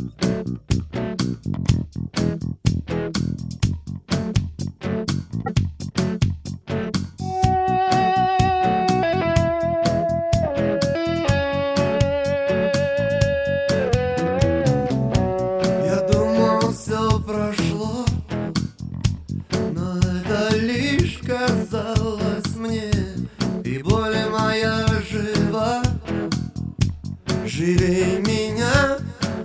Казалось мне, и боль моя жива, живей меня.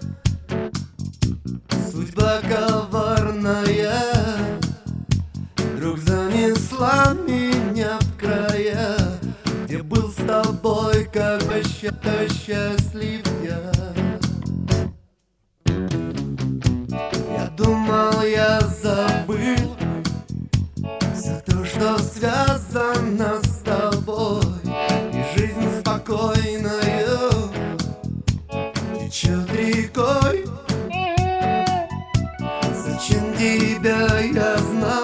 Судьба коварная вдруг занесла меня в края, где был с тобой, как бы счастлив я. Я думал, я забыл все то, что связано с тобой, и жизнь спокойною течет рекой. Зачем тебя я знал?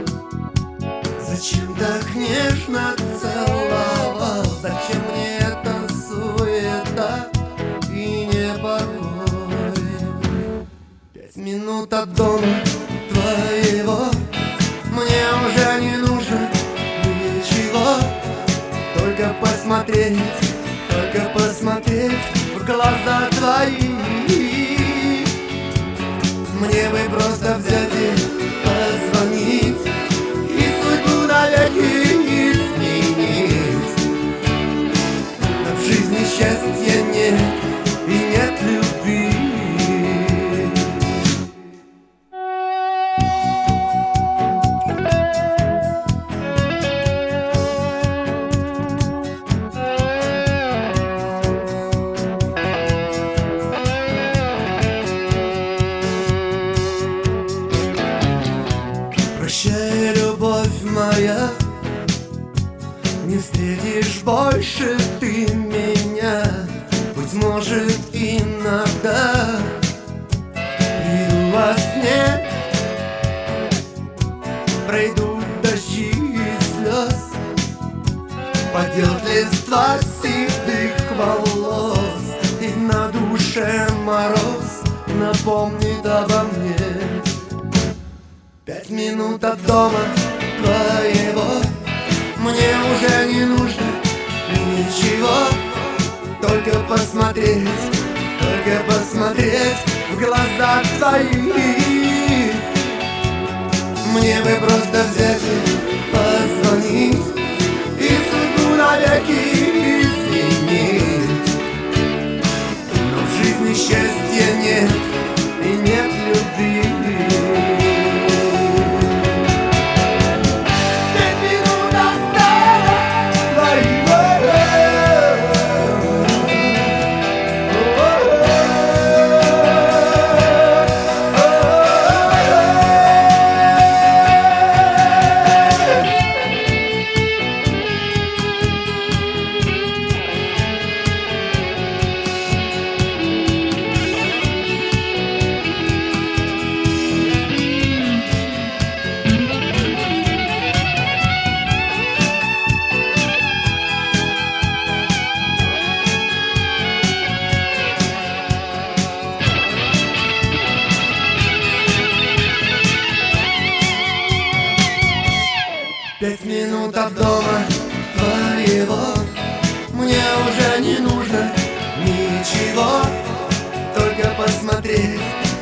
Зачем так нежно целовал? Зачем мне эта суета и непокой? 5 минут от дома твоего мне уже не нужно ничего, только посмотреть в глаза твои. Мне бы просто взять и позвонить, и судьбу навеки изменить. Но в жизни счастья нет и нет любви. Прощай, любовь моя, не встретишь больше ты меня. Быть может, иногда приду во сне, пройдут дожди и слез, падет листва седых волос, и на душе мороз напомнит обо мне. 5 минут от дома твоего мне уже не нужно ничего, только посмотреть в глаза твои. Мне бы просто взять и позвонить, и судьбу навеки изменить. Но в жизни счастья нет и нет любви. Пять минут от дома твоего мне уже не нужно ничего, только посмотреть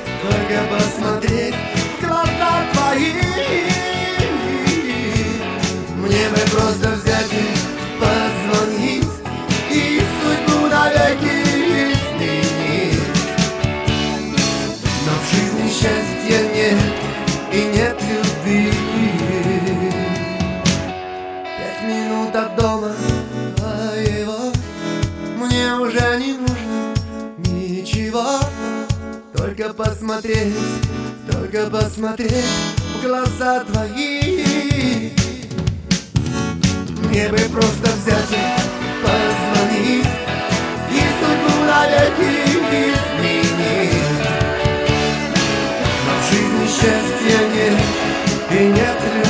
в глаза твои. Мне бы просто взять и позвонить, и судьбу навеки изменить. Но в жизни счастья нет и нет любви. 5 минут от дома твоего мне уже не нужно ничего, только посмотреть в глаза твои. Мне бы просто взять и позвонить, и судьбу навеки изменить. Но в жизни счастья нет и нет любви.